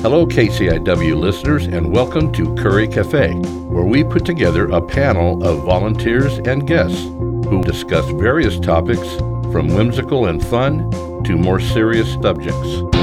Hello, KCIW listeners, and welcome to Curry Cafe, where we put together a panel of volunteers and guests who discuss various topics from whimsical and fun to more serious subjects.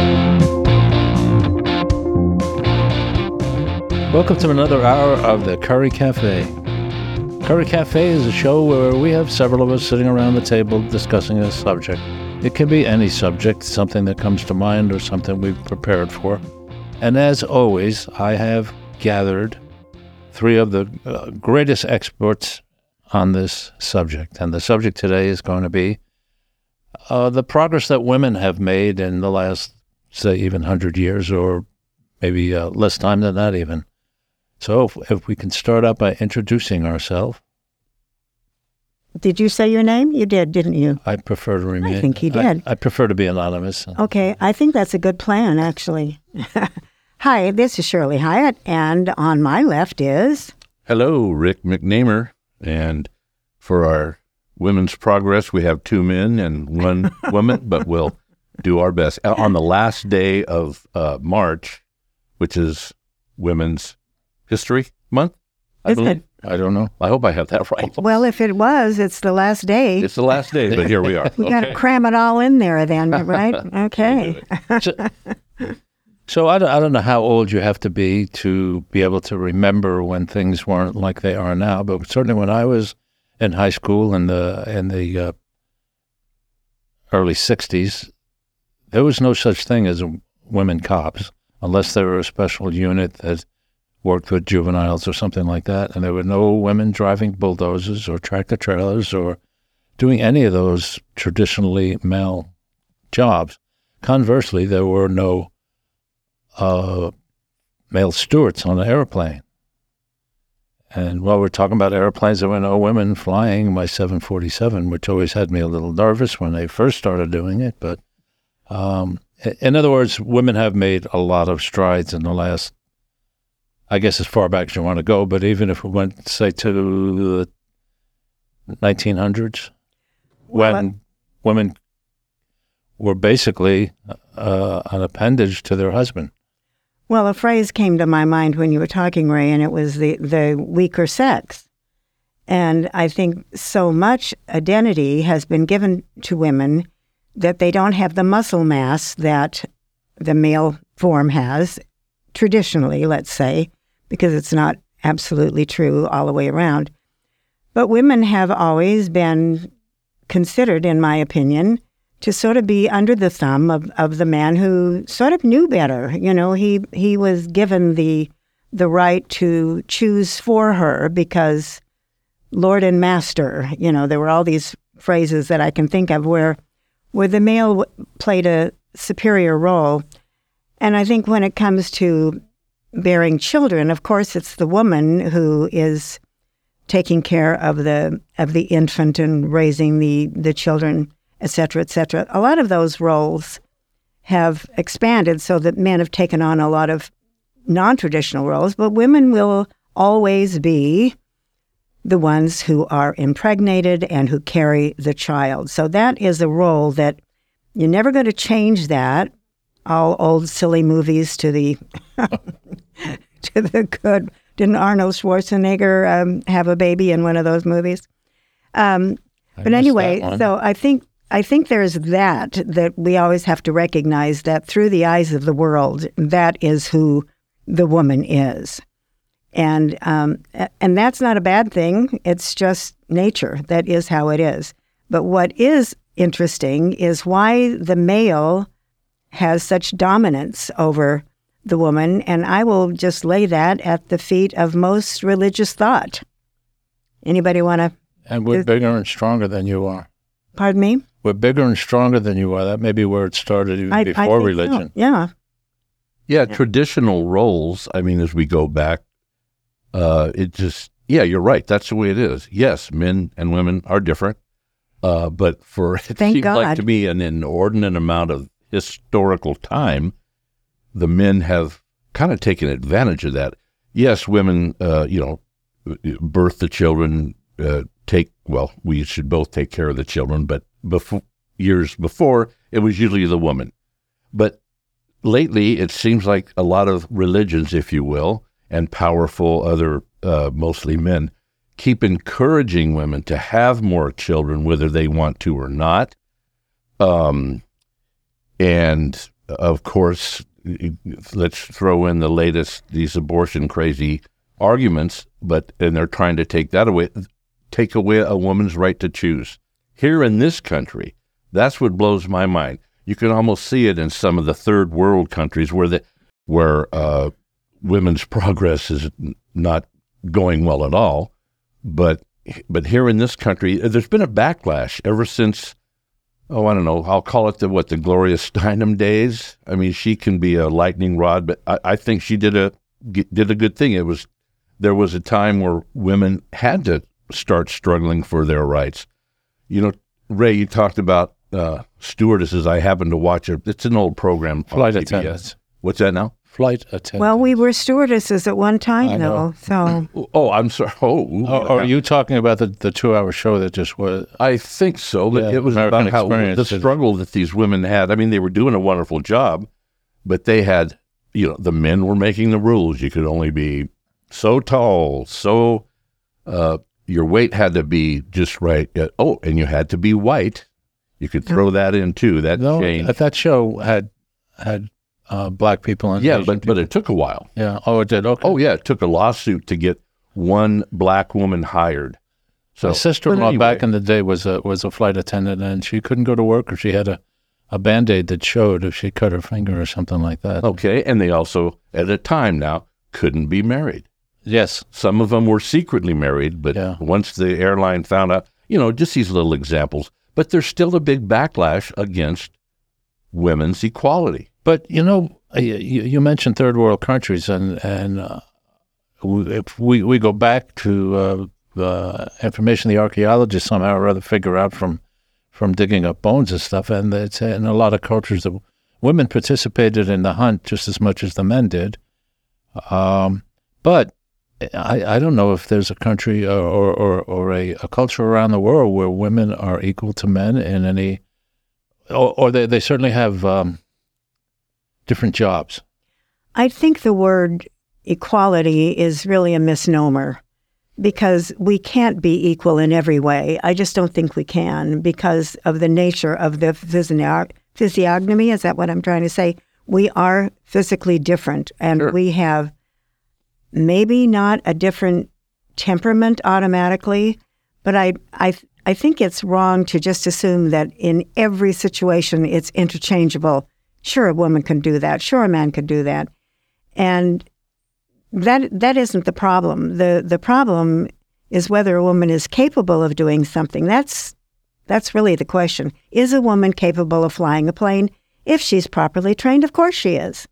Welcome to another hour of the Curry Cafe. Curry Cafe is a show where we have several of us sitting around the table discussing a subject. It can be any subject, something that comes to mind or something we've prepared for. And as always, I have gathered three of the greatest experts on this subject. And the subject today is going to be the progress that women have made in the last, say, even 100 years, or maybe less time than that even. So if we can start out by introducing ourselves. Did you say your name? You did, didn't you? I prefer to remain. I think he did. I prefer to be anonymous. Okay, I think that's a good plan, actually. Hi, this is Shirley Hyatt, and on my left is... Hello, Rick McNamer, and for our women's progress, we have two men and one woman, but we'll do our best. On the last day of March, which is Women's History Month, I believe. It? I don't know. I hope I have that right. Well, if it was, it's the last day. It's the last day, but here we are. We got to cram it all in there then, right? Okay. So I don't know how old you have to be able to remember when things weren't like they are now, but certainly when I was in high school in the early 60s, there was no such thing as women cops, unless they were a special unit that worked with juveniles or something like that, and there were no women driving bulldozers or tractor trailers or doing any of those traditionally male jobs. Conversely, there were no male stewards on an airplane. And while we're talking about airplanes, there were no women flying my 747, which always had me a little nervous when they first started doing it. But in other words, women have made a lot of strides in the last, I guess, as far back as you want to go. But even if we went, say, to the 1900s, when women were basically an appendage to their husband. Well, a phrase came to my mind when you were talking, Ray, and it was the weaker sex. And I think so much identity has been given to women that they don't have the muscle mass that the male form has, traditionally, let's say, because it's not absolutely true all the way around. But women have always been considered, in my opinion, to sort of be under the thumb of the man who sort of knew better. You know, he was given the right to choose for her because Lord and Master, you know, there were all these phrases that I can think of where the male played a superior role. And I think when it comes to bearing children, of course, it's the woman who is taking care of the infant and raising the children, et cetera, et cetera. A lot of those roles have expanded so that men have taken on a lot of non-traditional roles, but women will always be the ones who are impregnated and who carry the child. So that is a role that you're never going to change that. All old silly movies to the to the good. Didn't Arnold Schwarzenegger have a baby in one of those movies? But anyway, so I think there's that we always have to recognize that through the eyes of the world, that is who the woman is. And that's not a bad thing. It's just nature. That is how it is. But what is interesting is why the male has such dominance over the woman, and I will just lay that at the feet of most religious thought. Anybody want to? And we're bigger and stronger than you are. Pardon me? We're bigger and stronger than you are. That may be where it started even before religion. So. Yeah. Yeah, traditional roles, I mean, as we go back, you're right. That's the way it is. Yes, men and women are different, but it seems like to me an inordinate amount of historical time, the men have kind of taken advantage of that. Yes, women, birth the children, we should both take care of the children, but years before, it was usually the woman. But lately, it seems like a lot of religions, if you will, and powerful other, mostly men, keep encouraging women to have more children, whether they want to or not. And of course, let's throw in the latest, these abortion crazy arguments, and they're trying to take away a woman's right to choose. Here in this country, that's what blows my mind. You can almost see it in some of the third world countries where women's progress is not going well at all. But here in this country, there's been a backlash ever since, I don't know, I'll call it the Gloria Steinem days. I mean, she can be a lightning rod, but I think she did a good thing. There was a time where women had to start struggling for their rights. You know, Ray, you talked about stewardesses. I happen to watch it. It's an old program. Flight attendants. What's that now? Flight attendants. Well, we were stewardesses at one time, though. So. Oh, I'm sorry. Are you talking about the 2-hour show that just was? I think so. But it was American about the struggle that these women had. I mean, they were doing a wonderful job, but they had, the men were making the rules. You could only be so tall, your weight had to be just right. And you had to be white. You could throw that in too. That changed. That show had black people and Asian but it took a while. Yeah. Oh, it did. Okay. Oh, yeah. It took a lawsuit to get one black woman hired. So my sister-in-law back in the day was a flight attendant, and she couldn't go to work, or she had a Band-Aid that showed if she cut her finger or something like that. Okay, and they also, at a time now, couldn't be married. Yes. Some of them were secretly married, but once the airline found out, just these little examples. But there's still a big backlash against women's equality. But, you mentioned third world countries, and if we go back to the information the archaeologists somehow or other figure out from digging up bones and stuff, and it's in a lot of cultures that women participated in the hunt just as much as the men did. But I don't know if there's a country or a culture around the world where women are equal to men in any, or they certainly have different jobs. I think the word equality is really a misnomer, because we can't be equal in every way. I just don't think we can, because of the nature of the physiognomy. Is that what I'm trying to say? We are physically different, and we have maybe not a different temperament automatically, but I think it's wrong to just assume that in every situation it's interchangeable. Sure, a woman can do that. Sure, a man can do that. And that isn't the problem. The problem is whether a woman is capable of doing something. That's really the question. Is a woman capable of flying a plane? If she's properly trained, of course she is.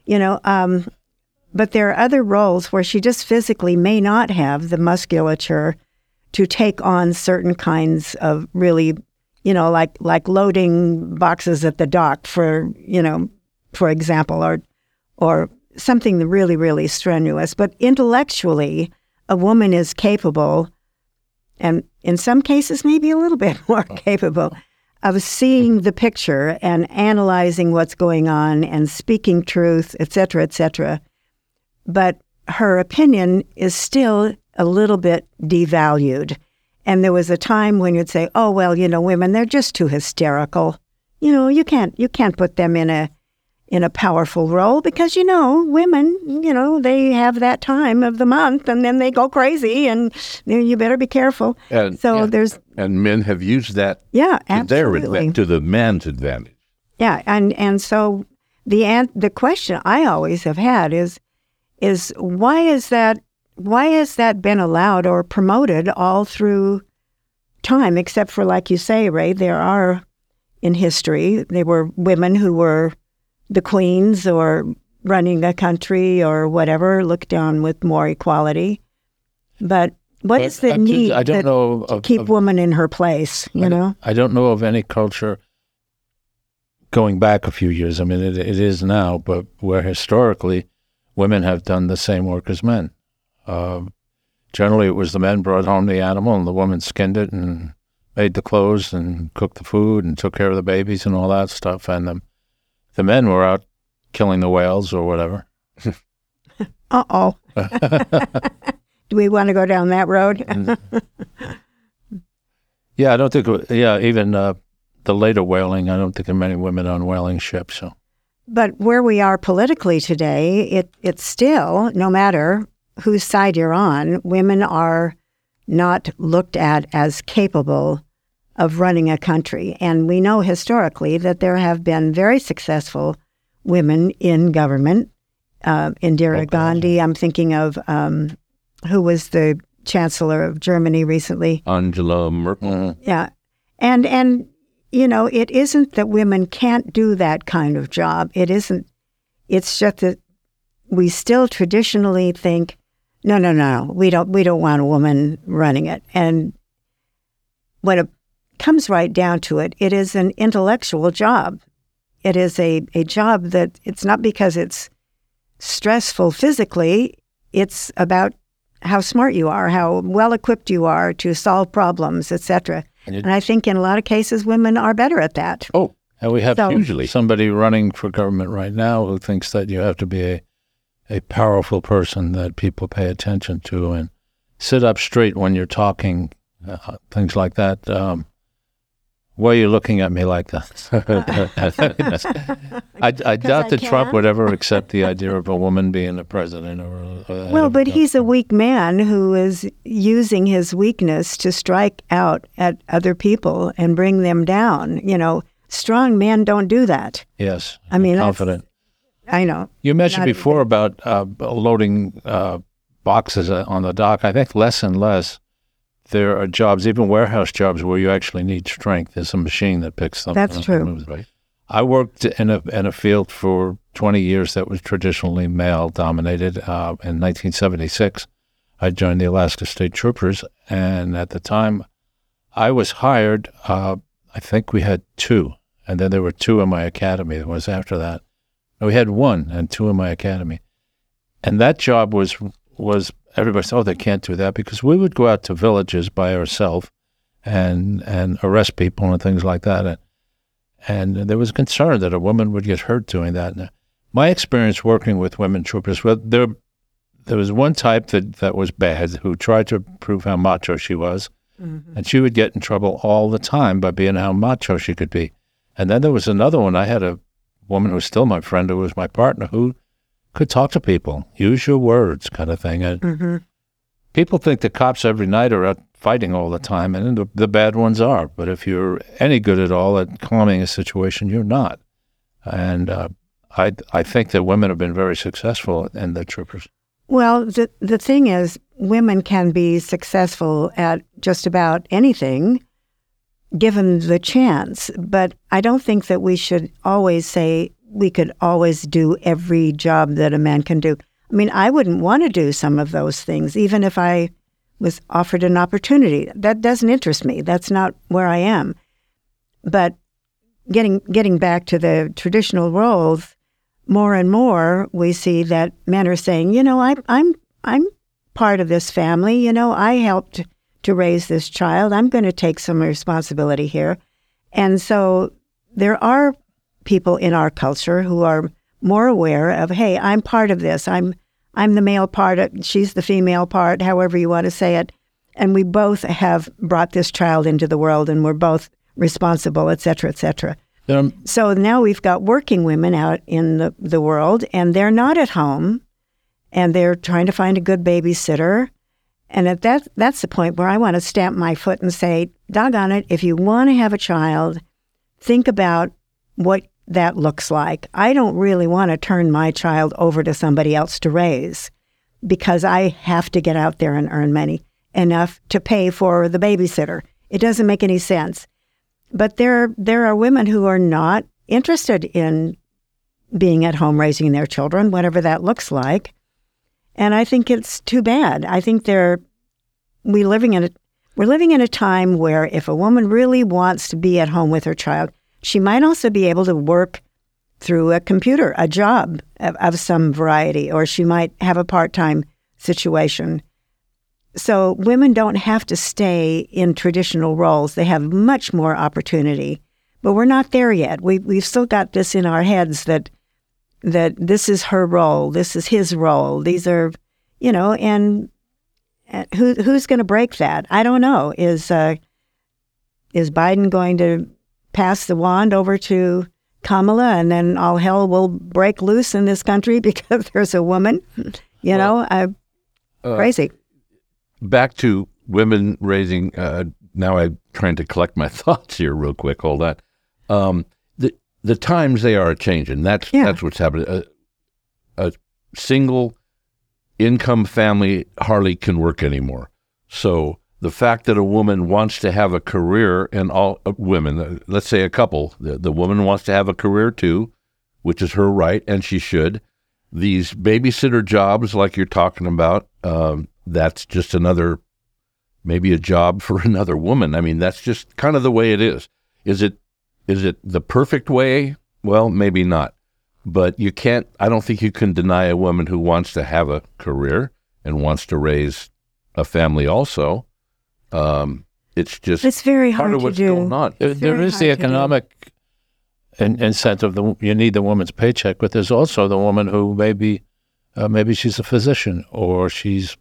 But there are other roles where she just physically may not have the musculature to take on certain kinds of really, like loading boxes at the dock for example, or something really, really strenuous. But intellectually, a woman is capable, and in some cases maybe a little bit more capable, of seeing the picture and analyzing what's going on and speaking truth, et cetera, et cetera. But her opinion is still a little bit devalued. And there was a time when you'd say, oh, well, women, they're just too hysterical. You can't put them in a powerful role because, women, they have that time of the month and then they go crazy and you better be careful. And men have used that to the man's advantage. Yeah. And so the question I always have had is why has that been allowed or promoted all through time, except for, like you say, Ray, there are in history, there were women who were the queens or running a country or whatever, looked down with more equality. But what is the need to keep women in her place, I don't know of any culture going back a few years. I mean, it is now, but where historically women have done the same work as men. Generally, it was the men brought home the animal and the women skinned it and made the clothes and cooked the food and took care of the babies and all that stuff. And the men were out killing the whales or whatever. Uh-oh. Do we want to go down that road? Yeah, I don't think, even the later whaling, I don't think there are many women on whaling ships. So. But where we are politically today, it's still, no matter whose side you're on, women are not looked at as capable of running a country. And we know historically that there have been very successful women in government. Indira Gandhi, I'm thinking of who was the chancellor of Germany recently? Angela Merkel. Mm-hmm. Yeah. And it isn't that women can't do that kind of job. It isn't. It's just that we still traditionally think, no, we don't want a woman running it. And when it comes right down to it, it is an intellectual job. It is a job that it's not because it's stressful physically. It's about how smart you are, how well equipped you are to solve problems, etc. And I think in a lot of cases, women are better at that. Oh, and we have usually somebody running for government right now who thinks that you have to be a powerful person that people pay attention to and sit up straight when you're talking, things like that. Why are you looking at me like that? I doubt that Trump would ever accept the idea of a woman being the president. But he's a weak man who is using his weakness to strike out at other people and bring them down. Strong men don't do that. Yes, I mean, confident. I know. You mentioned before about loading boxes on the dock. I think less and less. There are jobs, even warehouse jobs, where you actually need strength. There's a machine that picks them. That's true. Right. I worked in a field for 20 years that was traditionally male-dominated. In 1976, I joined the Alaska State Troopers, and at the time I was hired, I think we had 2, and then there were 2 in my academy. It was after that. We had 1 and 2 in my academy. And that job was everybody said, they can't do that, because we would go out to villages by ourselves and arrest people and things like that. And there was concern that a woman would get hurt doing that. And my experience working with women troopers, there was one type that was bad, who tried to prove how macho she was, and she would get in trouble all the time by being how macho she could be. And then there was another one. I had a woman who's still my friend, who was my partner, who could talk to people, use your words, kind of thing. And people think the cops every night are out fighting all the time, and the bad ones are. But if you're any good at all at calming a situation, you're not. And I think that women have been very successful in the troopers. Well, the thing is, women can be successful at just about anything, given the chance. But I don't think that we should always say we could always do every job that a man can do. I mean, I wouldn't want to do some of those things, even if I was offered an opportunity. That doesn't interest me. That's not where I am. But getting back to the traditional roles, more and more we see that men are saying, I'm part of this family. I helped to raise this child. I'm going to take some responsibility here. And so there are people in our culture who are more aware of, hey, I'm part of this. I'm the male part, she's the female part, however you want to say it. And we both have brought this child into the world, and we're both responsible, et cetera, et cetera. So now we've got working women out in the world, and they're not at home, and they're trying to find a good babysitter. And that's the point where I want to stamp my foot and say, doggone it, if you want to have a child, think about what that looks like. I don't really want to turn my child over to somebody else to raise, because I have to get out there and earn money enough to pay for the babysitter. It doesn't make any sense. But there are women who are not interested in being at home raising their children, whatever that looks like. And I think it's too bad. I think we're living in a time where if a woman really wants to be at home with her child, she might also be able to work through a computer, a job of some variety, or she might have a part-time situation. So women don't have to stay in traditional roles. They have much more opportunity. But we're not there yet. We've still got this in our heads that that this is her role, this is his role. These are, and who's going to break that? I don't know. Is Biden going to pass the wand over to Kamala, and then all hell will break loose in this country because there's a woman? Crazy. Back to women raising. Now I'm trying to collect my thoughts here real quick. Hold on. The times, they are changing. That's what's happening. A single income family hardly can work anymore. So the fact that a woman wants to have a career, and all women, let's say a couple, the woman wants to have a career too, which is her right, and she should. These babysitter jobs, like you're talking about, that's just maybe a job for another woman. I mean, that's just kind of the way it is. Is it the perfect way? Well, maybe not. But I don't think you can deny a woman who wants to have a career and wants to raise a family also. It's very hard to do. Going on. There is the economic incentive. You need the woman's paycheck, but there's also the woman who maybe she's a physician, or she's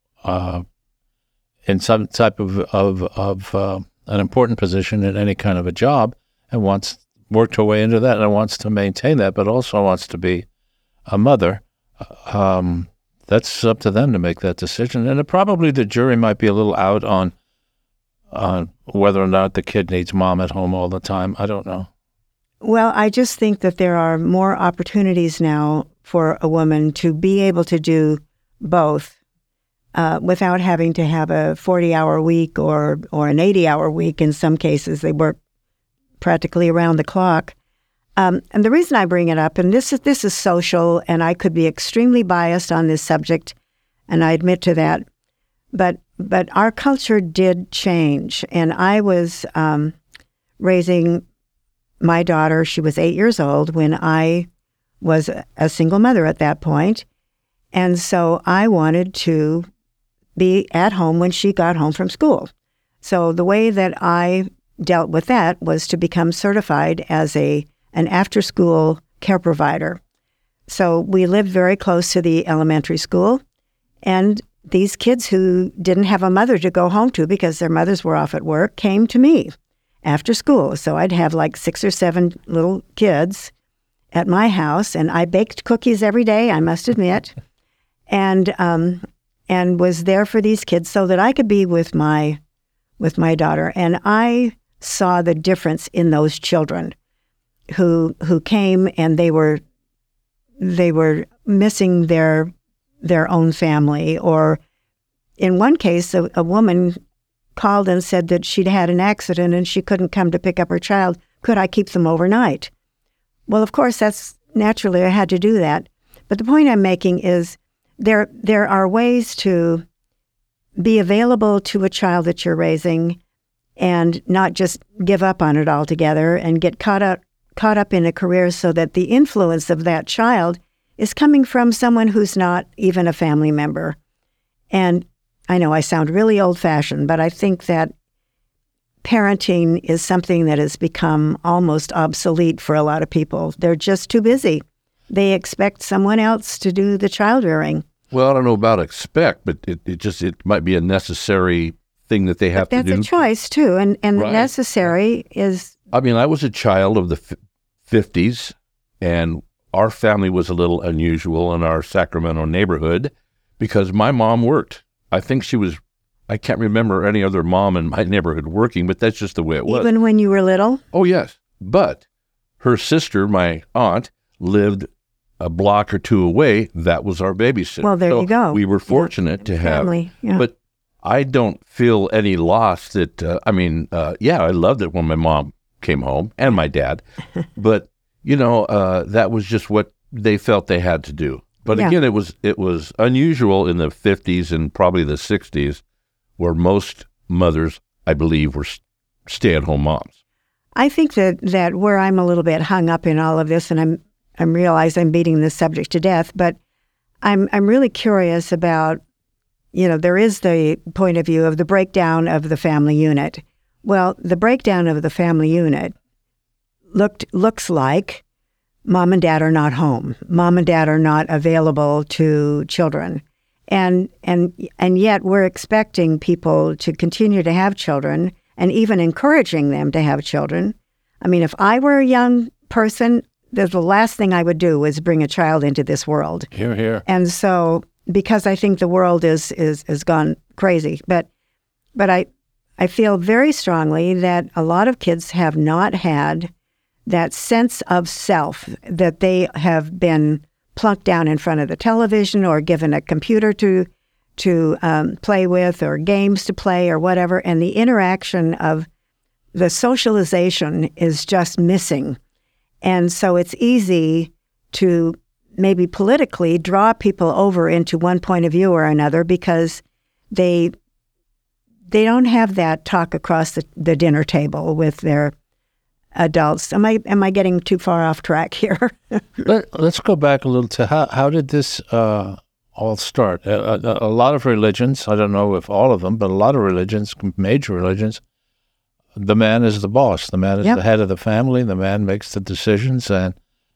in some type of an important position in any kind of a job, and worked her way into that, and wants to maintain that, but also wants to be a mother. That's up to them to make that decision. And probably the jury might be a little out on whether or not the kid needs mom at home all the time. I don't know. Well, I just think that there are more opportunities now for a woman to be able to do both without having to have a 40-hour week or an 80-hour week. In some cases, they work practically around the clock. And the reason I bring it up, and this is social, and I could be extremely biased on this subject, and I admit to that, but our culture did change. And I was raising my daughter. She was 8 years old when I was a single mother at that point. And so I wanted to be at home when she got home from school. So the way that I dealt with that was to become certified as an after-school care provider. So we lived very close to the elementary school, and these kids who didn't have a mother to go home to because their mothers were off at work came to me after school. So I'd have like 6 or 7 little kids at my house, and I baked cookies every day, I must admit, and was there for these kids so that I could be with my daughter. And I saw the difference in those children who came, and they were missing their own family. Or in one case, a woman called and said that she'd had an accident and she couldn't come to pick up her child. Could I keep them overnight? Well, of course, that's naturally I had to do that. But the point I'm making is there are ways to be available to a child that you're raising and not just give up on it altogether and get caught up in a career, so that the influence of that child is coming from someone who's not even a family member. And I know I sound really old-fashioned, but I think that parenting is something that has become almost obsolete for a lot of people. They're just too busy. They expect someone else to do the child rearing. Well, I don't know about expect, but it might be a necessary thing that they have to do. That's a choice too, and right. The necessary is. I mean, I was a child of the 50s, and our family was a little unusual in our Sacramento neighborhood because my mom worked. I think I can't remember any other mom in my neighborhood working, but that's just the way it was. Even when you were little? Oh, yes. But her sister, my aunt, lived a block or two away. That was our babysitter. Well, there you go. We were fortunate to have. Family, yeah. But I don't feel any loss that, I loved it when my mom came home and my dad. But, that was just what they felt they had to do. But again, it was unusual in the 50s and probably the 60s, where most mothers, I believe, were stay-at-home moms. I think that where I'm a little bit hung up in all of this, and I realize I'm beating this subject to death, but I'm really curious about, there is the point of view of the breakdown of the family unit. Well, the breakdown of the family unit looks like mom and dad are not home. Mom and dad are not available to children. And yet we're expecting people to continue to have children and even encouraging them to have children. I mean, if I were a young person, the last thing I would do is bring a child into this world. Hear, hear. And so, because I think the world is gone crazy, but I feel very strongly that a lot of kids have not had that sense of self, that they have been plunked down in front of the television or given a computer to play with or games to play or whatever, and the interaction of the socialization is just missing. And so it's easy to maybe politically draw people over into one point of view or another because they don't have that talk across the dinner table with their adults. Am I getting too far off track here? Let's go back a little to how did this all start? A lot of religions, I don't know if all of them, but a lot of religions, major religions, the man is the boss. The man is the head of the family. The man makes the decisions. And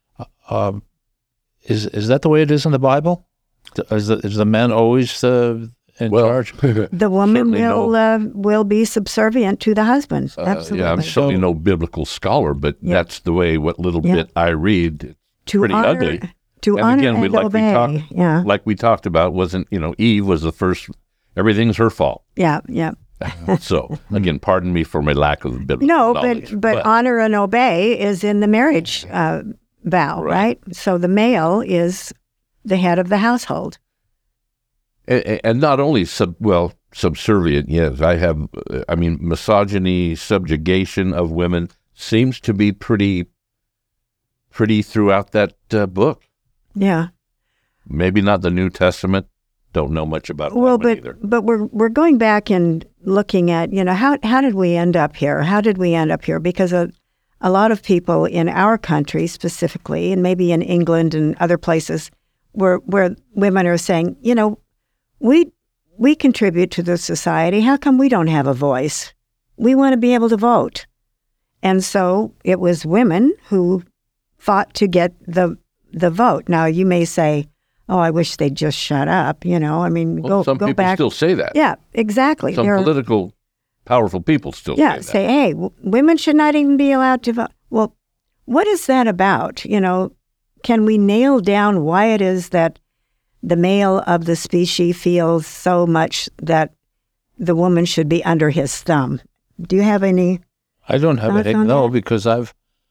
is that the way it is in the Bible? Is the man always in charge? The woman will be subservient to the husband. Absolutely. Yeah, I'm certainly no biblical scholar, but that's the way what little bit I read. It's pretty ugly. To and honor again, and obey. Like we talked about, wasn't, Eve was the first, everything's her fault. Yeah. So, again, pardon me for my lack of biblical knowledge. But honor and obey is in the marriage vow, right? So the male is the head of the household. And not only, subservient, yes. Misogyny, subjugation of women seems to be pretty throughout that book. Yeah. Maybe not the New Testament. Don't know much about that one either. But we're going back and looking at, how did we end up here? How did we end up here? Because a lot of people in our country specifically, and maybe in England and other places, where women are saying, we contribute to the society. How come we don't have a voice? We want to be able to vote. And so it was women who fought to get the vote. Now, you may say, oh, I wish they'd just shut up, some people back. Still say that. Yeah, exactly. Some political, powerful people still say that. Say, hey, women should not even be allowed to vote. Well, what is that about? Can we nail down why it is that the male of the species feels so much that the woman should be under his thumb? Do you have any? I don't have any, no, because I've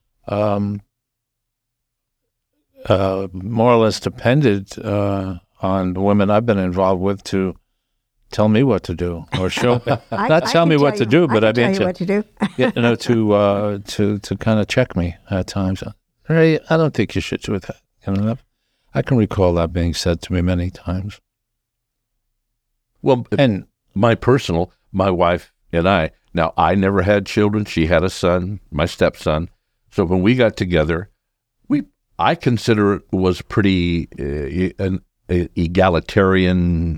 more or less depended on the women I've been involved with to tell me what to do or show not tell me what to do, but I mean to kind of check me at times. Hey, I don't think you should do that. I can recall that being said to me many times. Well, and my wife and I. Now, I never had children. She had a son, my stepson. So when we got together, I consider it was pretty an egalitarian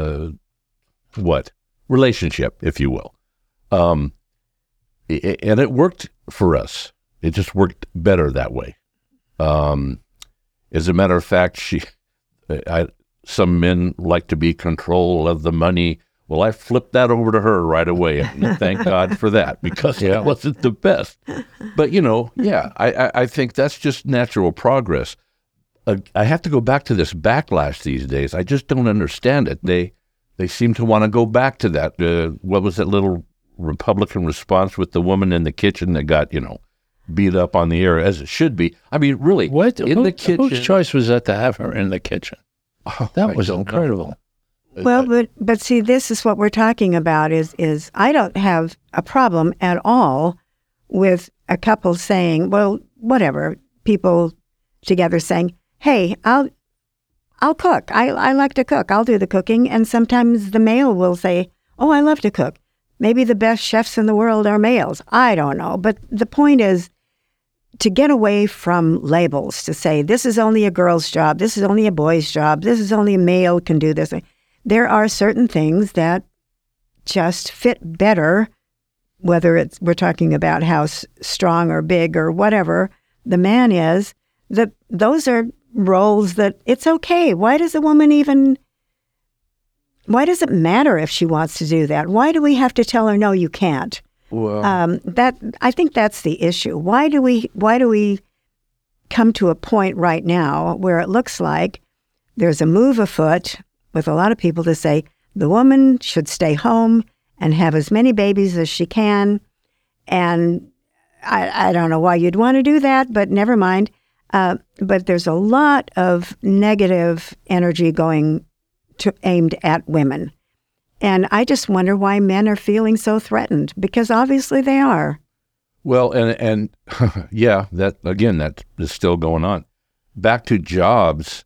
relationship, if you will, and it worked for us. It just worked better that way. As a matter of fact, some men like to be control of the money. Well, I flipped that over to her right away, and thank God for that, because it wasn't the best. But, I think that's just natural progress. I have to go back to this backlash these days. I just don't understand it. They seem to want to go back to that. What was that little Republican response with the woman in the kitchen that got, beat up on the air, as it should be? I mean, really, the kitchen. Whose choice was that to have her in the kitchen? That was incredible. Well, but see, this is what we're talking about is I don't have a problem at all with a couple saying, well, whatever, people together saying, hey, I'll cook. I like to cook. I'll do the cooking. And sometimes the male will say, oh, I love to cook. Maybe the best chefs in the world are males. I don't know. But the point is to get away from labels, to say this is only a girl's job, this is only a boy's job, this is only a male can do this. There are certain things that just fit better, whether we're talking about how strong or big or whatever the man is, those are roles that it's okay. Why does it matter if she wants to do that? Why do we have to tell her, no, you can't? Well, I think that's the issue. Why do we come to a point right now where it looks like there's a move afoot with a lot of people to say the woman should stay home and have as many babies as she can? And I don't know why you'd want to do that, but never mind. But there's a lot of negative energy aimed at women. And I just wonder why men are feeling so threatened, because obviously they are. Well, and yeah, that is still going on. Back to jobs,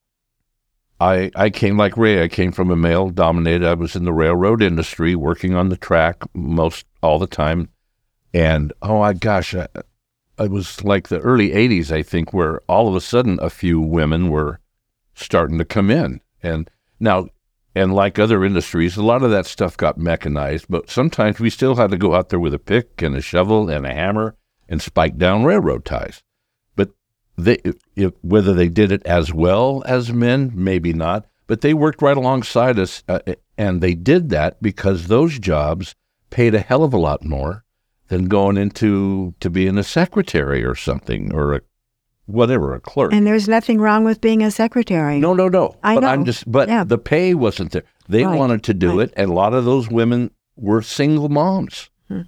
I came like Ray. I came from a male-dominated. I was in the railroad industry, working on the track all the time. And oh my gosh, it was like the early 80s, I think, where all of a sudden a few women were starting to come in. And now, and like other industries, a lot of that stuff got mechanized, but sometimes we still had to go out there with a pick and a shovel and a hammer and spike down railroad ties. But whether they did it as well as men, maybe not, but they worked right alongside us, and they did that because those jobs paid a hell of a lot more than going into to being a secretary or something, or a clerk. And there's nothing wrong with being a secretary. No. I know. The pay wasn't there. They wanted to do it, and a lot of those women were single moms.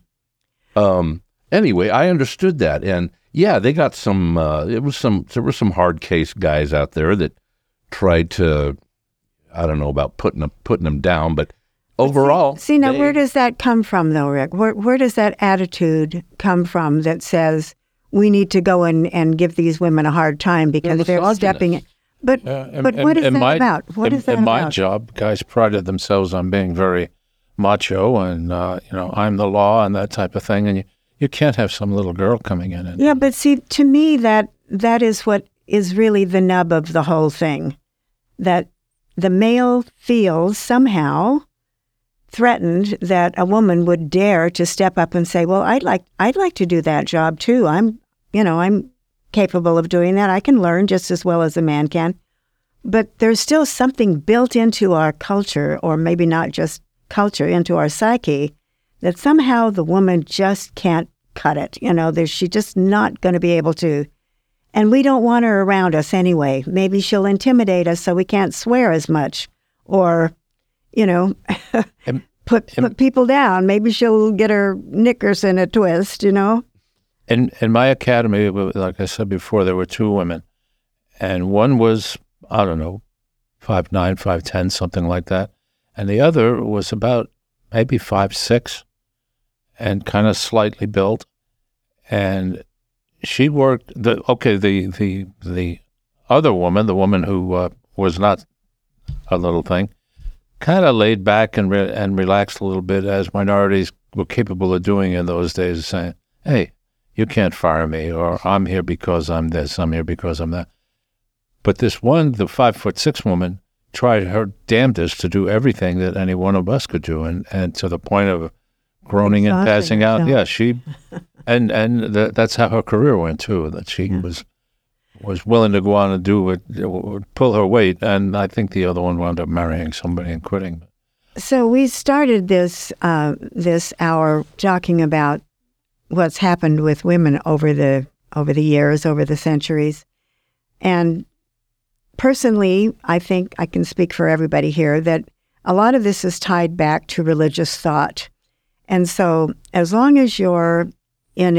Anyway, I understood that, and yeah, they got some. There were some hard case guys out there that tried to, I don't know about putting them down, but overall. See now, where does that come from, though, Rick? Where does that attitude come from that says we need to go and give these women a hard time because they're stepping in? But what is that about? What is that about? In my job, guys prided themselves on being very macho and, I'm the law and that type of thing. And you can't have some little girl coming in. Yeah, but see, to me, that is what is really the nub of the whole thing. That the male feels somehow threatened that a woman would dare to step up and say, well, I'd like to do that job too. I'm capable of doing that. I can learn just as well as a man can. But there's still something built into our culture, or maybe not just culture, into our psyche, that somehow the woman just can't cut it. She's just not going to be able to. And we don't want her around us anyway. Maybe she'll intimidate us so we can't swear as much, or, put people down. Maybe she'll get her knickers in a twist, In my academy, like I said before, there were two women, and one was, I don't know, 5'9", 5'10", something like that, and the other was about maybe 5'6", and kind of slightly built, and she worked. The other woman, the woman who was not a little thing, kind of laid back and relaxed a little bit, as minorities were capable of doing in those days, saying, "Hey, you can't fire me," or "I'm here because I'm this, I'm here because I'm that." But this one, the 5'6" woman, tried her damnedest to do everything that any one of us could do, and to the point of groaning and passing out. Yeah, she, and that's how her career went too. That she was willing to go on and do it, pull her weight, and I think the other one wound up marrying somebody and quitting. So we started this hour talking about what's happened with women over the years, over the centuries. And personally, I think I can speak for everybody here that a lot of this is tied back to religious thought. And so as long as you're in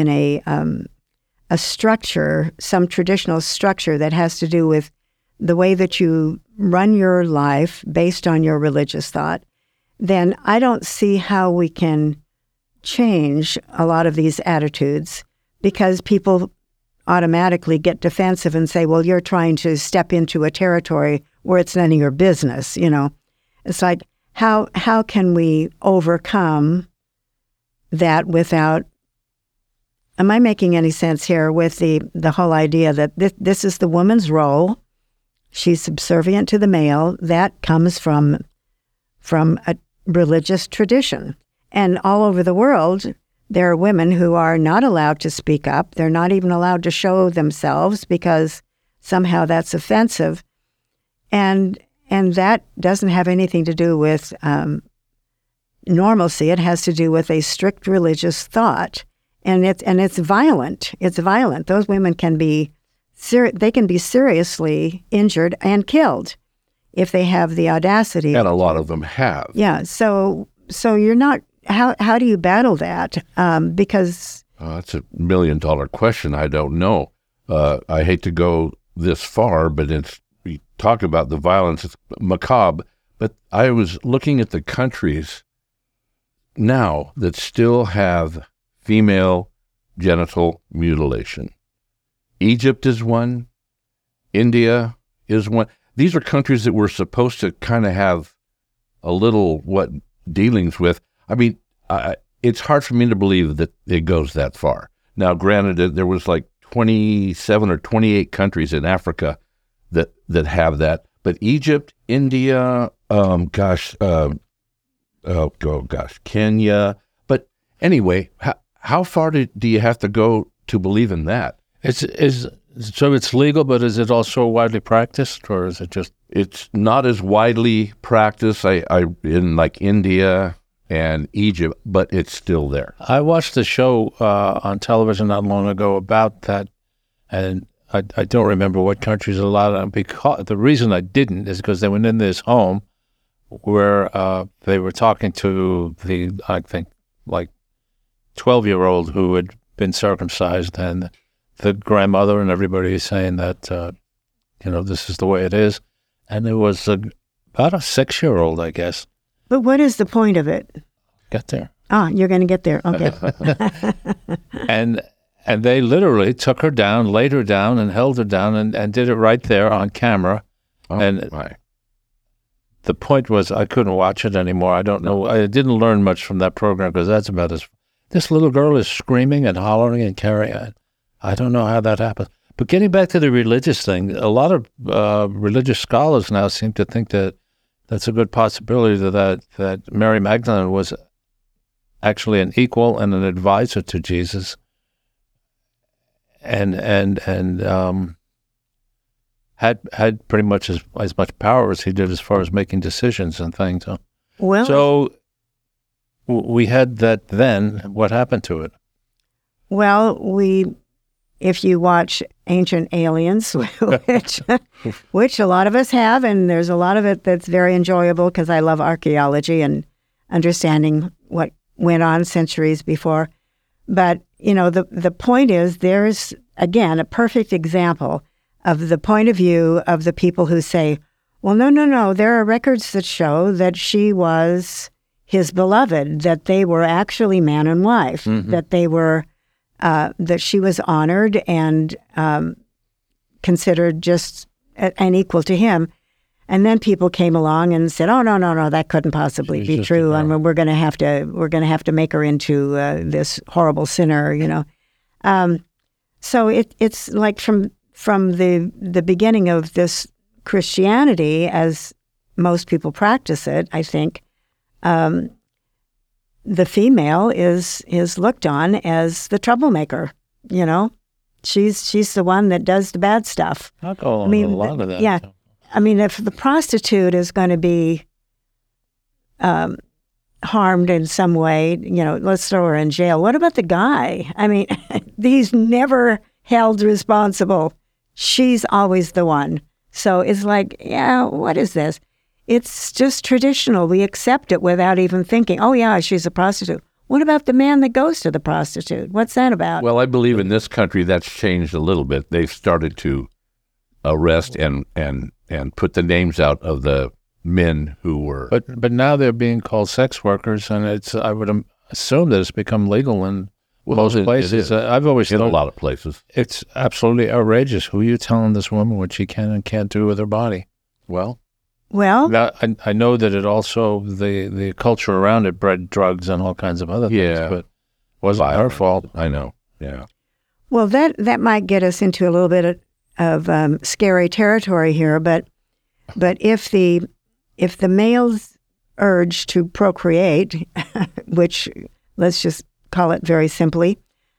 a structure, some traditional structure that has to do with the way that you run your life based on your religious thought, then I don't see how we can change a lot of these attitudes, because people automatically get defensive and say, well, you're trying to step into a territory where it's none of your business. It's like, how can we overcome that without, am I making any sense here with the whole idea that this is the woman's role? She's subservient to the male. That comes from a religious tradition. And all over the world, there are women who are not allowed to speak up. They're not even allowed to show themselves because somehow that's offensive. And that doesn't have anything to do with normalcy. It has to do with a strict religious thought, and it's violent. It's violent. Those women can be seriously injured and killed if they have the audacity. And a lot of them have. Yeah. So you're not. How do you battle that? Because that's $1 million question. I don't know. I hate to go this far, but we talk about the violence. It's macabre. But I was looking at the countries now that still have female genital mutilation. Egypt is one. India is one. These are countries that we're supposed to kind of have a little dealings with. I mean, it's hard for me to believe that it goes that far. Now, granted, there was like 27 or 28 countries in Africa that have that, but Egypt, India, Kenya. But anyway, how far do you have to go to believe in that? So it's legal, but is it also widely practiced, or is it just? It's not as widely practiced. I in like India and Egypt, but it's still there. I watched a show on television not long ago about that, and I don't remember what countries allowed it. Because the reason I didn't is because they went in this home where they were talking to I think, 12-year-old who had been circumcised, and the grandmother and everybody is saying that, this is the way it is. And there was about a 6-year-old, I guess. But what is the point of it? Get there. Ah, you're going to get there. Okay. And they literally took her down, laid her down, and held her down, and did it right there on camera. Oh, and my. The point was I couldn't watch it anymore. I don't know. I didn't learn much from that program because that's about as... This little girl is screaming and hollering and carrying on. I don't know how that happens. But getting back to the religious thing, a lot of religious scholars now seem to think that that's a good possibility that Mary Magdalene was actually an equal and an advisor to Jesus, and had pretty much as much power as he did as far as making decisions and things. Well, so we had that then. What happened to it? Well, if you watch Ancient Aliens, which a lot of us have, and there's a lot of it that's very enjoyable because I love archaeology and understanding what went on centuries before. But, the point is there's, again, a perfect example of the point of view of the people who say, well, no, there are records that show that she was his beloved, that they were actually man and wife, that they were... that she was honored and considered just an equal to him. And then people came along and said, "Oh, no, that couldn't possibly be true, and we're going to have to make her into this horrible sinner." So it's like from the beginning of this Christianity, as most people practice it, I think. The female is looked on as the troublemaker. She's the one that does the bad stuff. I'll go along with a lot of that. Yeah, I mean, if the prostitute is going to be harmed in some way, let's throw her in jail. What about the guy? I mean, he's never held responsible. She's always the one. So it's like, yeah, what is this? It's just traditional. We accept it without even thinking, oh, yeah, she's a prostitute. What about the man that goes to the prostitute? What's that about? Well, I believe in this country that's changed a little bit. They've started to arrest and put the names out of the men who were... But now they're being called sex workers, and I would assume that it's become legal in most places. I've always thought... In a lot of places. It's absolutely outrageous. Who are you telling this woman what she can and can't do with her body? Well, now, I know that it also, the culture around it bred drugs and all kinds of other things, but it wasn't her fault. I know, yeah. Well, that might get us into a little bit of scary territory here, but if the male's urge to procreate, which let's just call it very simply,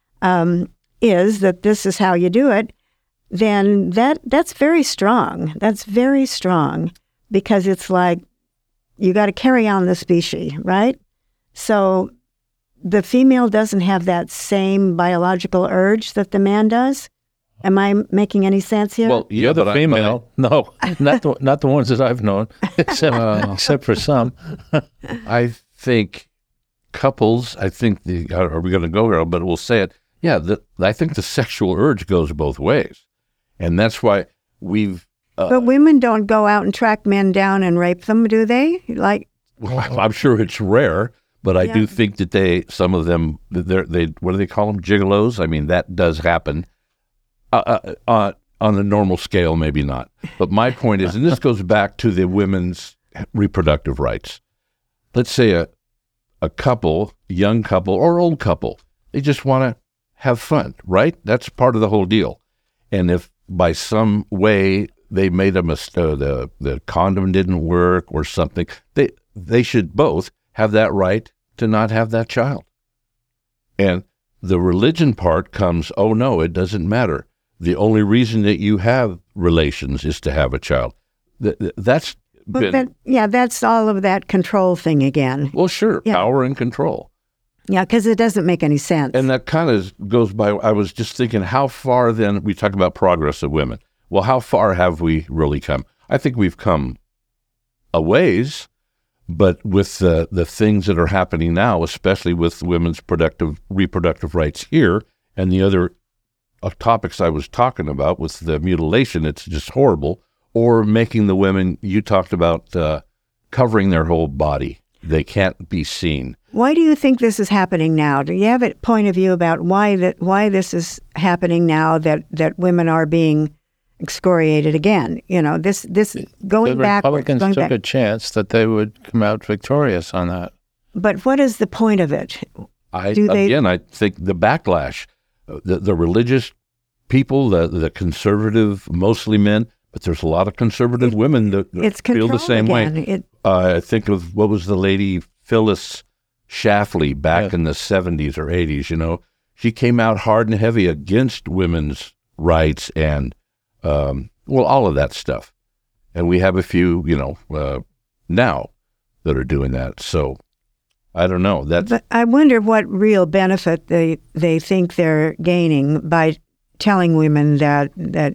is that this is how you do it, then that's very strong. That's very strong because it's like you got to carry on the species, right? So the female doesn't have that same biological urge that the man does. Am I making any sense here? Well, you're the female. No, not the ones that I've known, except for some. I think couples. I think are we going to go here? But we'll say it. Yeah, I think the sexual urge goes both ways, and that's why we've. But women don't go out and track men down and rape them, do they? Like, well, I'm sure it's rare, but I do think that some of them, they what do they call them? Gigolos. I mean, that does happen. On a normal scale, maybe not. But my point is, and this goes back to the women's reproductive rights. Let's say a couple, young couple or old couple, they just want to have fun, right? That's part of the whole deal. And if by some way they made a mistake, the condom didn't work or something, they should both have that right to not have that child. And the religion part comes, oh no, it doesn't matter. The only reason that you have relations is to have a child. That's all of that control thing again. Well, sure, power and control. Yeah, because it doesn't make any sense. And that kind of goes by, I was just thinking, how far then, we talk about progress of women. Well, how far have we really come? I think we've come a ways, but with the things that are happening now, especially with women's reproductive rights here and the other topics I was talking about with the mutilation, it's just horrible. Or making the women, you talked about covering their whole body. They can't be seen. Why do you think this is happening now? Do you have a point of view about why this is happening now, that women are being excoriated again? You know, this going back. The Republicans took a chance that they would come out victorious on that. But what is the point of it? I think the backlash. The religious people, the conservative, mostly men, but there's a lot of conservative women that feel the same way. I think of, what was the lady, Phyllis Schlafly, back in the 70s or 80s, you know. She came out hard and heavy against women's rights and, all of that stuff. And we have a few, now that are doing that. So I don't know. But I wonder what real benefit they think they're gaining by telling women that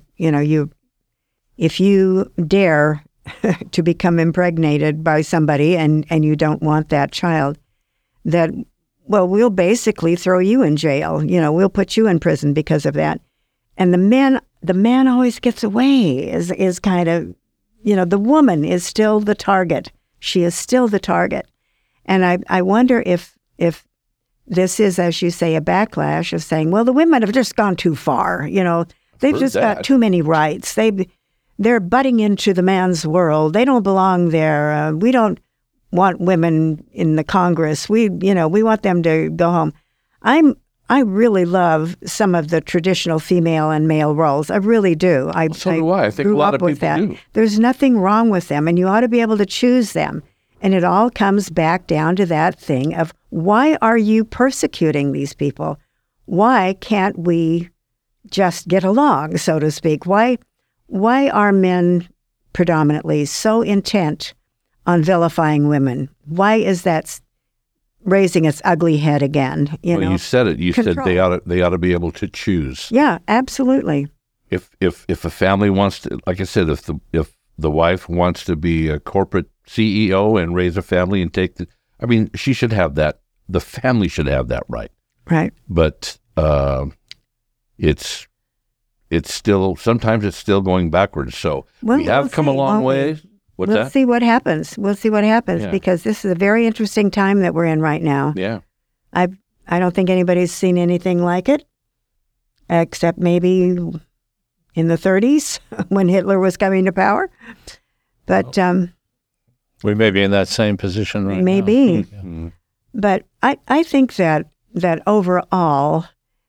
if you dare to become impregnated by somebody and you don't want that child, that, well, we'll basically throw you in jail. You know, we'll put you in prison because of that. And the man always gets away, is kind of, the woman is still the target. She is still the target. And I wonder if this is, as you say, a backlash of saying, well, the women have just gone too far. They've just got too many rights. They're butting into the man's world. They don't belong there. We don't want women in the Congress. We want them to go home. I really love some of the traditional female and male roles. I really do. So do I. I think a lot of people do. There's nothing wrong with them, and you ought to be able to choose them. And it all comes back down to that thing of, why are you persecuting these people? Why can't we just get along, so to speak? Why are men predominantly so intent on vilifying women? Why is that raising its ugly head again? You said it. You Control. Said they ought to be able to choose. Yeah, absolutely. If a family wants to, like I said, if the wife wants to be a corporate CEO and raise a family and she should have that. The family should have that right. Right. But it's still, sometimes it's still going backwards. So we have come a long way. We'll see what happens. We'll see what happens because this is a very interesting time that we're in right now. Yeah. I don't think anybody's seen anything like it, except maybe in the 30s when Hitler was coming to power. But we may be in that same position right now. Maybe. Mm-hmm. But I think that overall,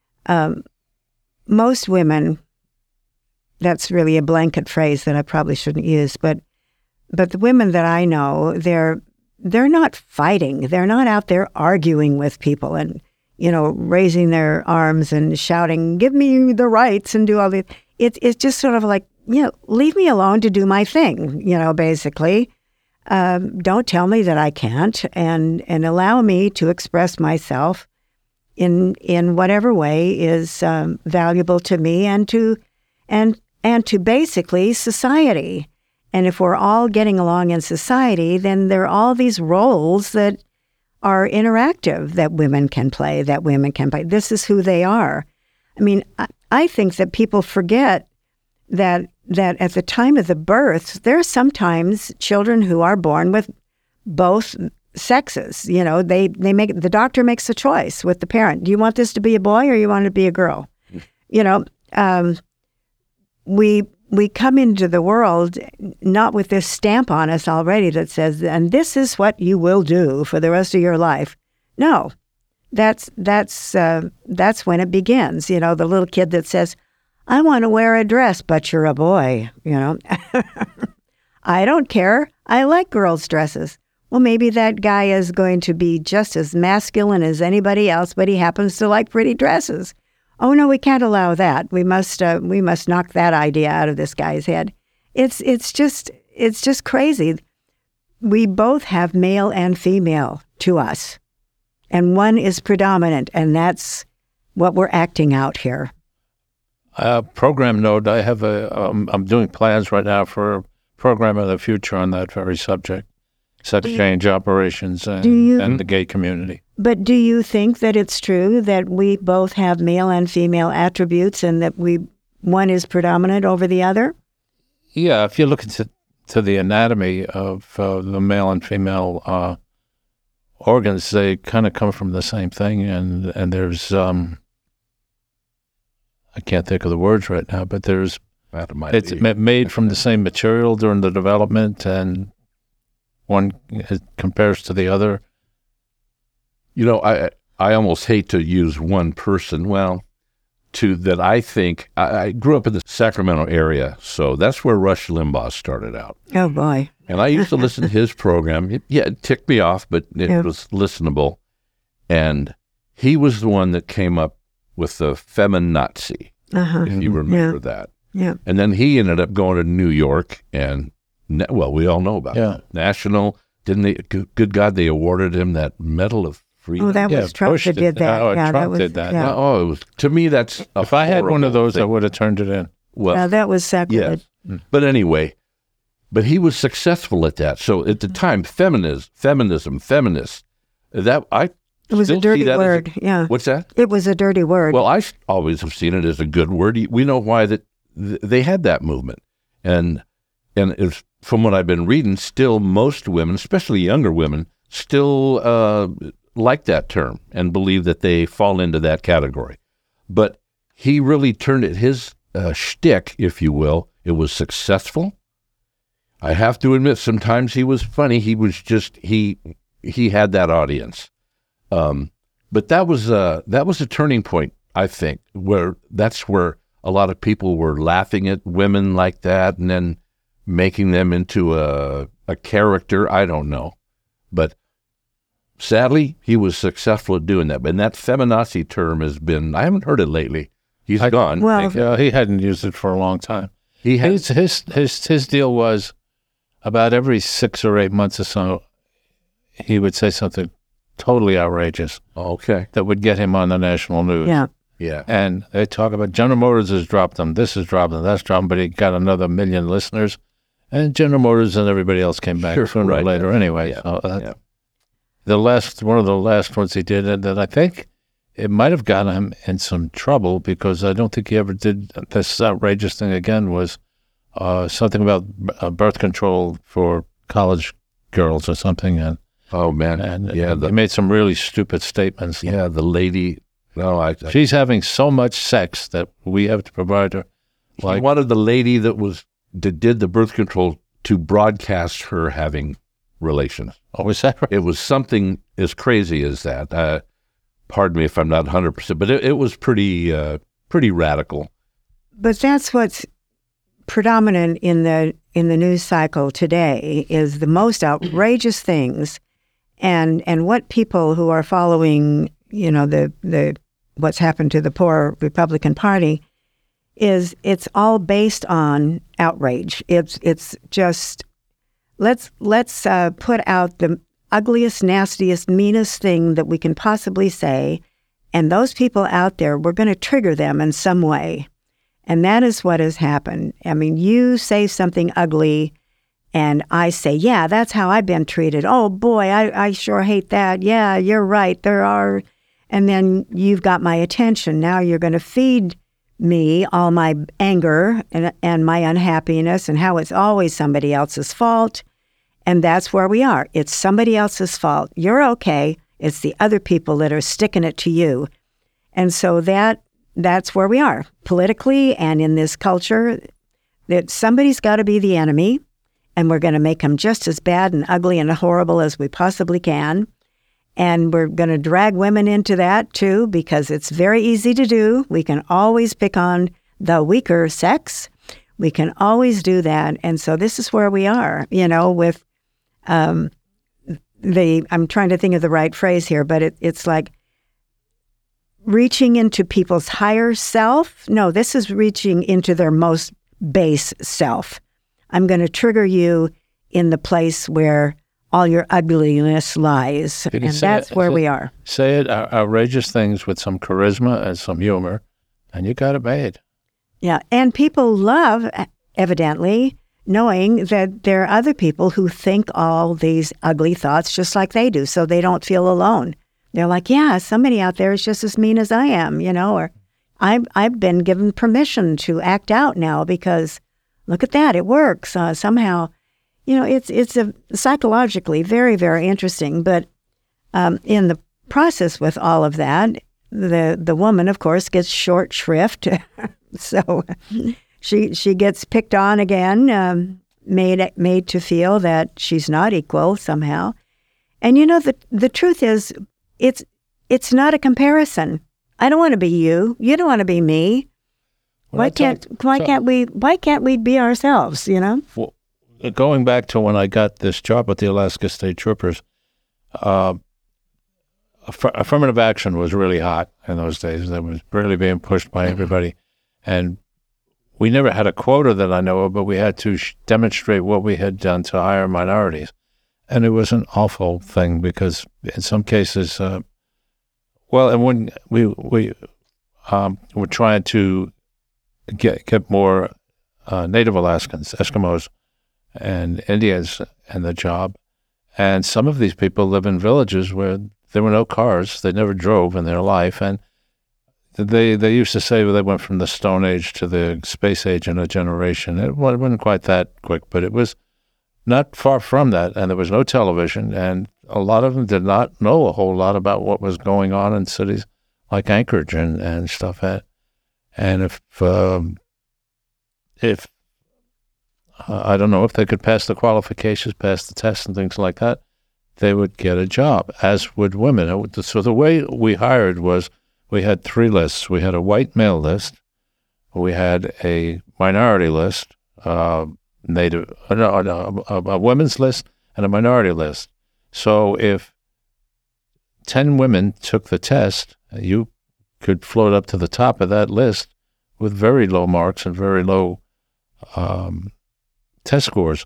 most women, that's really a blanket phrase that I probably shouldn't use, but the women that I know, they're not fighting. They're not out there arguing with people and, raising their arms and shouting, "Give me the rights," and do all the. It's just sort of like, leave me alone to do my thing. Basically, don't tell me that I can't, and allow me to express myself in whatever way is valuable to me and to basically society. And if we're all getting along in society, then there are all these roles that are interactive that women can play, This is who they are. I mean, I think that people forget that at the time of the birth, there are sometimes children who are born with both sexes. The doctor makes a choice with the parent. Do you want this to be a boy or you want it to be a girl? We come into the world not with this stamp on us already that says, and this is what you will do for the rest of your life. No, that's when it begins. The little kid that says, I want to wear a dress, but you're a boy, I don't care. I like girls' dresses. Well, maybe that guy is going to be just as masculine as anybody else, but he happens to like pretty dresses. Oh no, we can't allow that. We must knock that idea out of this guy's head. It's just crazy. We both have male and female to us, and one is predominant, and that's what we're acting out here. Program note: I have I'm doing plans right now for a program of the future on that very subject, sex change operations and the gay community. But do you think that it's true that we both have male and female attributes and that one is predominant over the other? Yeah, if you look into the anatomy of the male and female organs, they kind of come from the same thing. And there's, I can't think of the words right now, but it's made from the same material during the development, and one compares to the other. I almost hate to use one person. Well, that I think, I grew up in the Sacramento area, so that's where Rush Limbaugh started out. Oh, boy. And I used to listen to his program. It ticked me off, but it was listenable. And he was the one that came up with the feminazi, if you remember that. Yeah. And then he ended up going to New York, and, we all know about it. National, didn't they, good God, they awarded him that Medal of Freedom. Oh, that was Trump that did that. Trump did that. Yeah. Oh, it was, to me, that's if I had one of those, I would have turned it in. Well, that was sacrilege. Yes. But anyway, he was successful at that. So at the time, feminism, feminists, it was a dirty word. What's that? It was a dirty word. Well, I always have seen it as a good word. We know why they had that movement, and it's, from what I've been reading, still most women, especially younger women, still like that term and believe that they fall into that category. But he really turned it, his shtick, if you will. It was successful. I have to admit, sometimes he was funny. He was just, he had that audience. But that was a turning point, I think, that's where a lot of people were laughing at women like that and then making them into a character. I don't know. But sadly, he was successful at doing that. And that feminazi term has been, I haven't heard it lately. He's gone. Well, he hadn't used it for a long time. His deal was about every 6 or 8 months or so, he would say something totally outrageous. Okay. That would get him on the national news. Yeah. And they talk about General Motors has dropped them, this has dropped them, that's dropped them, but he got another 1 million listeners. And General Motors and everybody else came back sooner or later anyway. Yeah. So one of the last ones he did, and that I think it might have gotten him in some trouble, because I don't think he ever did this outrageous thing again, was something about birth control for college girls or something. And oh, man. And he made some really stupid statements. Yeah, the lady, she's having so much sex that we have to provide her. He wanted the lady that did the birth control to broadcast her having relations. Oh, is that right? It was something as crazy as that. Pardon me if I'm not 100%, but it was pretty radical. But that's what's predominant in the news cycle today, is the most outrageous things, and what people who are following the what's happened to the poor Republican Party, is it's all based on outrage. It's just let's put out the ugliest, nastiest, meanest thing that we can possibly say, and those people out there, we're going to trigger them in some way. And that is what has happened. I mean, you say something ugly, and I say, yeah, that's how I've been treated. Oh, boy, I sure hate that. Yeah, you're right. There are. And then you've got my attention. Now you're going to feed me all my anger and my unhappiness and how it's always somebody else's fault. And that's where we are. It's somebody else's fault. You're okay. It's the other people that are sticking it to you. And so that's where we are politically and in this culture, that somebody's got to be the enemy, and we're going to make them just as bad and ugly and horrible as we possibly can. And we're going to drag women into that too, because it's very easy to do. We can always pick on the weaker sex. We can always do that. And so this is where we are, with I'm trying to think of the right phrase here, but it's like reaching into people's higher self. No, this is reaching into their most base self. I'm going to trigger you in the place where all your ugliness lies. And that's where we are. Say it, outrageous things with some charisma and some humor, and you got it made. Yeah, and people love, evidently, knowing that there are other people who think all these ugly thoughts just like they do, so they don't feel alone. They're like, yeah, somebody out there is just as mean as I am, or I've been given permission to act out now because look at that, it works. Somehow, it's psychologically very, very interesting. But in the process with all of that, the woman, of course, gets short shrift. So she gets picked on again, made to feel that she's not equal somehow. And the truth is, it's not a comparison. I don't want to be you. You don't want to be me. Why can't we be ourselves? Well, going back to when I got this job with the Alaska State Troopers, affirmative action was really hot in those days. That was really being pushed by everybody, and we never had a quota that I know of, but we had to demonstrate what we had done to hire minorities. And it was an awful thing because in some cases, and when we were trying to get more Native Alaskans, Eskimos, and Indians in the job, and some of these people live in villages where there were no cars; they never drove in their life, and they used to say they went from the Stone Age to the Space Age in a generation. It wasn't quite that quick, but it was not far from that, and there was no television, and a lot of them did not know a whole lot about what was going on in cities like Anchorage and stuff. And if I don't know if they could pass the qualifications, pass the tests and things like that, they would get a job, as would women. So the way we hired was we had 3 lists. We had a white male list, we had a minority list, a women's list, and a minority list. So if 10 women took the test, you could float up to the top of that list with very low marks and very low test scores.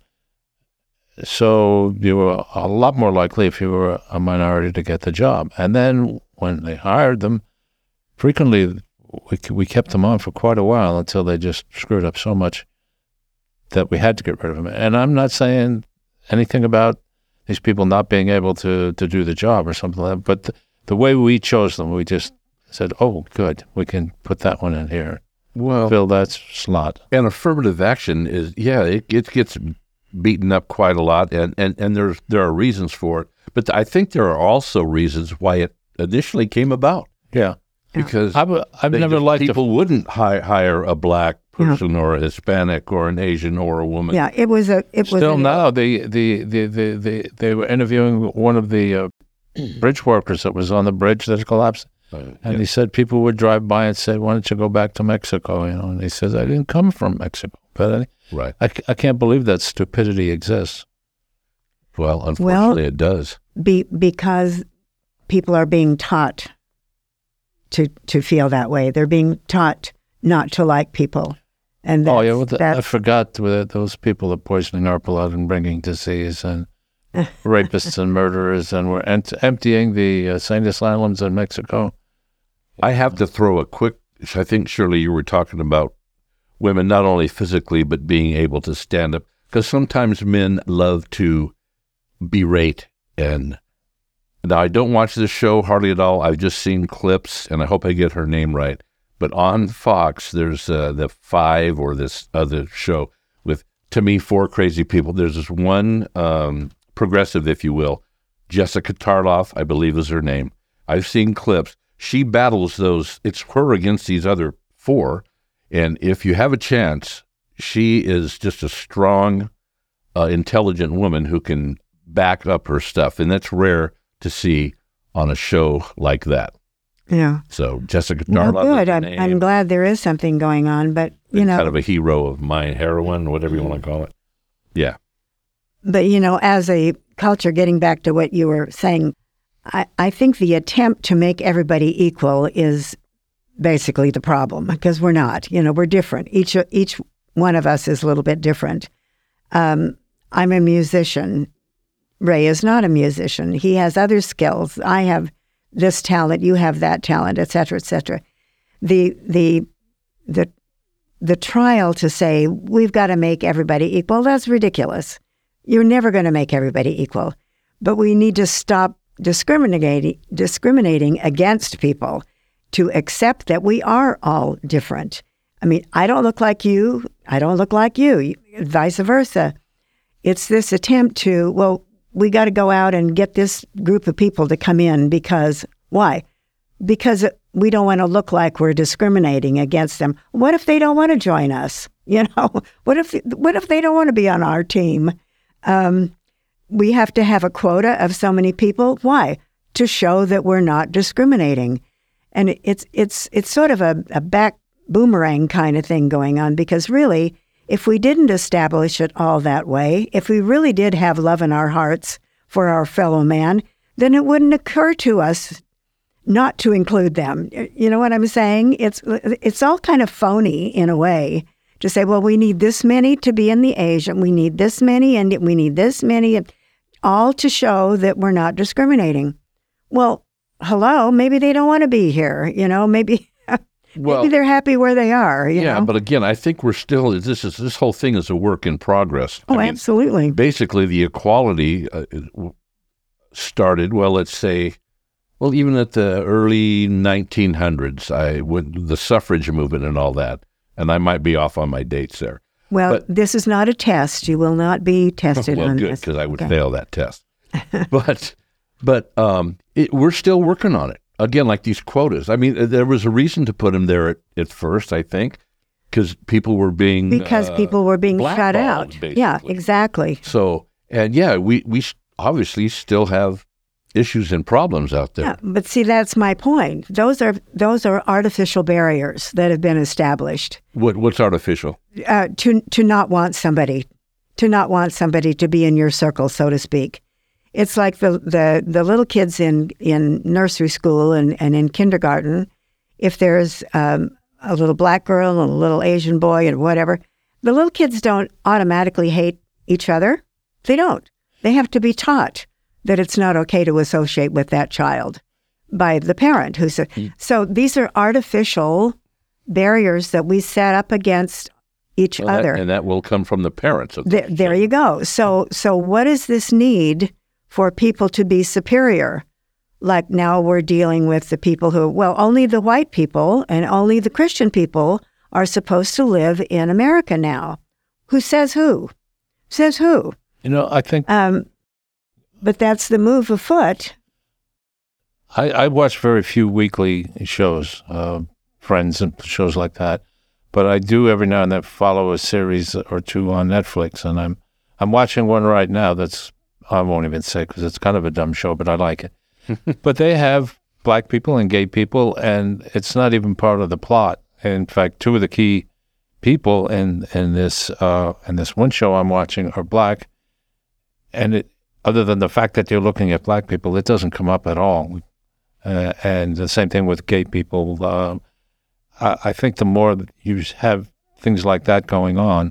So you were a lot more likely if you were a minority to get the job. And then when they hired them, frequently we kept them on for quite a while until they just screwed up so much that we had to get rid of them. And I'm not saying anything about these people not being able to do the job or something like that, but the way we chose them, we just said, oh, good, we can put that one in here. Well, fill that slot. And affirmative action is, it gets beaten up quite a lot, and there are reasons for it. But I think there are also reasons why it initially came about. Yeah. Because I've never liked people wouldn't hire a black person or a Hispanic or an Asian or a woman. Yeah, it was now they were interviewing one of the bridge workers that was on the bridge that collapsed, and he said people would drive by and say, "Why don't you go back to Mexico?" And he says, "I didn't come from Mexico," but I can't believe that stupidity exists. Well, unfortunately, it does. Because people are being taught to feel that way. They're being taught not to like people. And I forgot that those people are poisoning our blood and bringing disease, and rapists and murderers, and we're emptying the insane asylums in Mexico. I have to throw a quick, I think, Shirley, you were talking about women not only physically, but being able to stand up. Because sometimes men love to berate. And now I don't watch this show hardly at all. I've just seen clips, and I hope I get her name right. But on Fox, there's the Five, or this other show with, to me, four crazy people. There's this one progressive, if you will, Jessica Tarloff, I believe is her name. I've seen clips. She battles those. It's her against these other four. And if you have a chance, she is just a strong, intelligent woman who can back up her stuff. And that's rare to see on a show like that. Yeah. So Jessica Tarloff. Well, good. I'm glad there is something going on, but kind of a hero of mine, heroine, whatever you want to call it. Yeah. But as a culture, getting back to what you were saying, I think the attempt to make everybody equal is basically the problem, because we're not. We're different. Each one of us is a little bit different. I'm a musician. Ray is not a musician. He has other skills. I have this talent, you have that talent, et cetera, et cetera. The trial to say we've got to make everybody equal, that's ridiculous. You're never going to make everybody equal. But we need to stop discriminating against people, to accept that we are all different. I mean, I don't look like you, I don't look like you, vice versa. It's this attempt to, well, we got to go out and get this group of people to come in because, why? Because we don't want to look like we're discriminating against them. What if they don't want to join us? What if they don't want to be on our team? We have to have a quota of so many people. Why? To show that we're not discriminating. And it's sort of a back boomerang kind of thing going on, because really, if we didn't establish it all that way, if we really did have love in our hearts for our fellow man, then it wouldn't occur to us not to include them. You know what I'm saying? It's all kind of phony in a way to say, well, we need this many to be in the Asian, we need this many, and we need this many, all to show that we're not discriminating. Well, hello, maybe they don't want to be here, maybe they're happy where they are. You know? But again, I think we're still, this whole thing is a work in progress. Oh, absolutely. Basically, the equality started, let's say, even at the early 1900s, with the suffrage movement and all that, and I might be off on my dates there. Well, this is not a test. You will not be tested on good, this. Because I would fail that test. But we're still working on it. Again, like these quotas. I mean, there was a reason to put them there at first, I think, because people were being shut out. Basically. Yeah, exactly. So, and we obviously still have issues and problems out there. Yeah, but see, that's my point. Those are artificial barriers that have been established. What's artificial? To not want somebody to be in your circle, so to speak. It's like the little kids in nursery school and in kindergarten. If there's a little black girl and a little Asian boy and whatever, the little kids don't automatically hate each other. They don't. They have to be taught that it's not okay to associate with that child by the parent who said. So these are artificial barriers that we set up against each other, and that will come from the parents. There you go. So what is this need for people to be superior? Like now we're dealing with the people who, only the white people and only the Christian people are supposed to live in America now. Who says who? Says who? I think... but that's the move afoot. I watch very few weekly shows, Friends and shows like that. But I do every now and then follow a series or two on Netflix, and I'm watching one right now that's, I won't even say because it's kind of a dumb show, but I like it. But they have black people and gay people, and it's not even part of the plot. In fact, two of the key people in this one show I'm watching are black, and other than the fact that you're looking at black people, it doesn't come up at all. And the same thing with gay people. I think the more that you have things like that going on,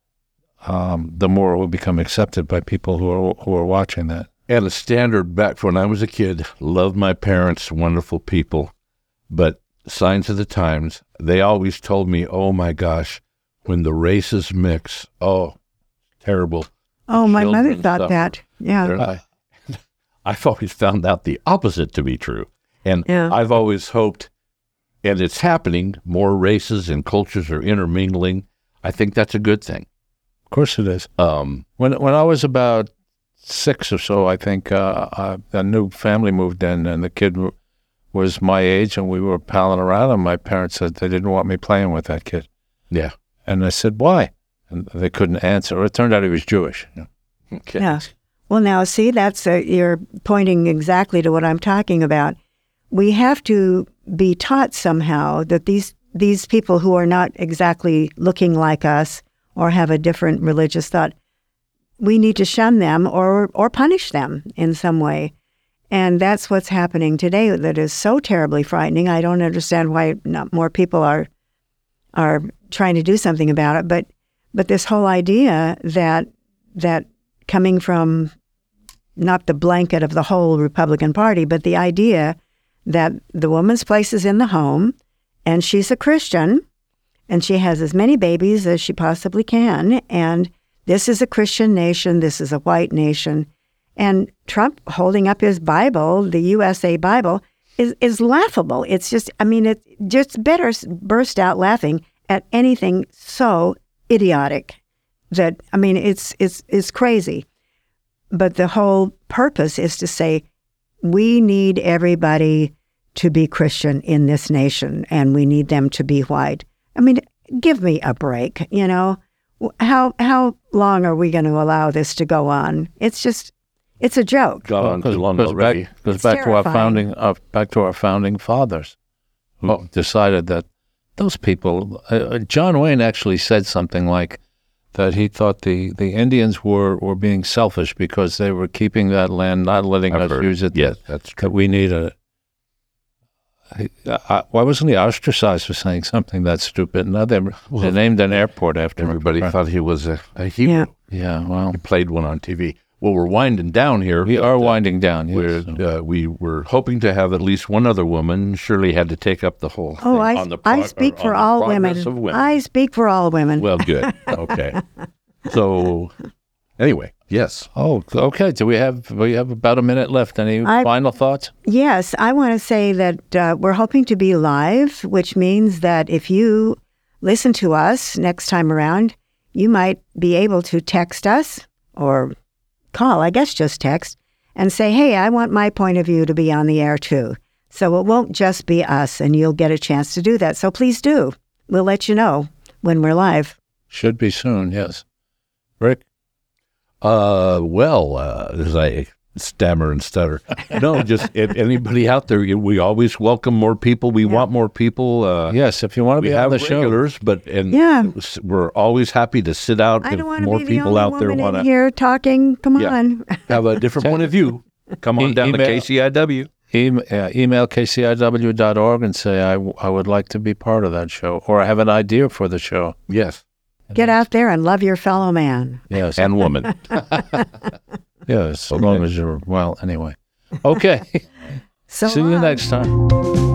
the more it will become accepted by people who are watching that. And a standard back when I was a kid, loved my parents, wonderful people, but signs of the times, they always told me, oh my gosh, when the races mix, oh, terrible. Oh, my mother thought that. Yeah. I've always found out the opposite to be true. And I've always hoped, and it's happening, more races and cultures are intermingling. I think that's a good thing. Of course it is. When I was about 6 or so, I think a new family moved in, and the kid was my age, and we were palling around, and my parents said they didn't want me playing with that kid. Yeah. And I said, why? And they couldn't answer. It turned out he was Jewish. Okay. Yeah. Well, now, see, that's you're pointing exactly to what I'm talking about. We have to be taught somehow that these people who are not exactly looking like us or have a different religious thought, we need to shun them or punish them in some way. And that's what's happening today that is so terribly frightening. I don't understand why not more people are trying to do something about it. But this whole idea that coming from not the blanket of the whole Republican Party, but the idea that the woman's place is in the home, and she's a Christian, and she has as many babies as she possibly can, and this is a Christian nation, this is a white nation. And Trump holding up his Bible, the USA Bible, is laughable. It's just, it just better burst out laughing at anything so idiotic that, it's crazy. But the whole purpose is to say, we need everybody to be Christian in this nation, and we need them to be white. Give me a break, How long are we going to allow this to go on? It's a joke. Gone on too long already. Goes back to our founding fathers, who decided that those people. John Wayne actually said something like that he thought the Indians were being selfish because they were keeping that land, not letting us use it. Yes, that's true. That we need why wasn't he ostracized for saying something that stupid? Now they named an airport after him. Everybody thought he was a hero. Yeah, well. He played one on TV. Well, we're winding down here. We are winding down, yes. We were hoping to have at least one other woman. Shirley had to take up the whole thing. I speak for all women. I speak for all women. Well, good. Okay. So, anyway, yes. Oh, okay. Do we have about a minute left? Any final thoughts? Yes, I want to say that we're hoping to be live, which means that if you listen to us next time around, you might be able to text us or call, I guess just text, and say, hey, I want my point of view to be on the air too. So it won't just be us, and you'll get a chance to do that. So please do. We'll let you know when we're live. Should be soon, yes. Rick? As I stammer and stutter. No, just anybody out there, we always welcome more people. We want more people. Yes, if you want to be on the regulars, show. We're always happy to sit out. I don't want more to be people the out only there woman in here talking. Come on. Have a different point of view. Come on down to KCIW. Email kciw.org and say, I would like to be part of that show, or I have an idea for the show. Yes. Get out there and love your fellow man. Yes. And woman. Yes, as long as you're, anyway. Okay. See you next time.